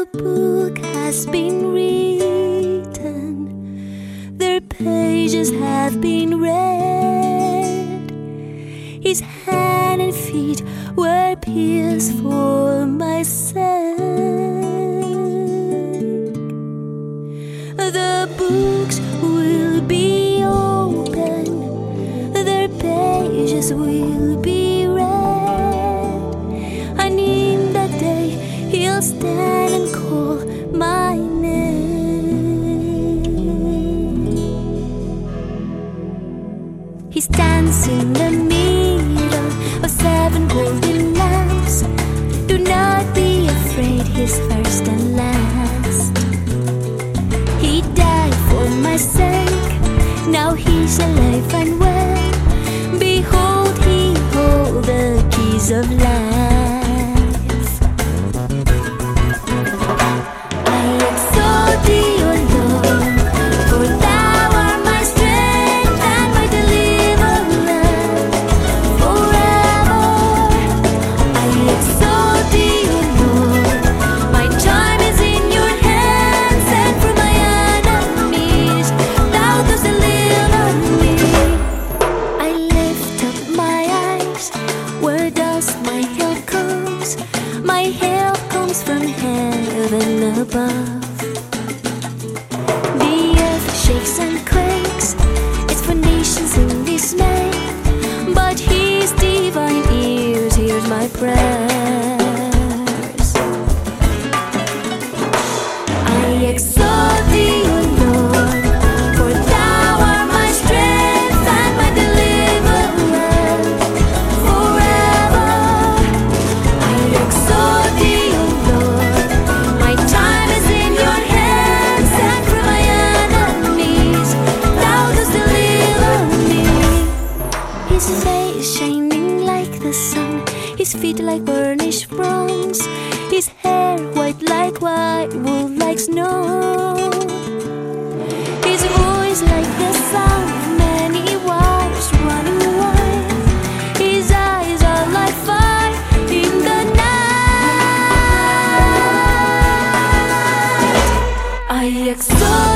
book has been written, their pages have been read. His hand and feet were pierced for my sake. The books will be open, their pages will be read, and in that day he'll stand and call my name. He stands in the middle of 7 golden lamps. Do not be afraid, he's first and last. He died for my sake, now he's alive and well. Behold, he holds the keys of life. I exalt thee, O Lord, for thou art my strength and my deliverer forever. I exalt thee, O Lord, my time is in your hands, and from my enemies thou dost deliver me. I lift up my eyes, where does my help comes? My help comes from heaven above. The earth shakes and quakes, its foundations in dismay, but his divine ears hears my prayers. I exalt thee, O Lord, for thou art my strength and my deliverer forever. I exalt thee, O Lord, my time is in your hands, and from my enemies thou dost deliver me. His face shining like the sun, his feet like burnished bronze, his hair white like white wool, like snow. His voice like the sound of many waters running wide. His eyes are like fire in the night. I exalt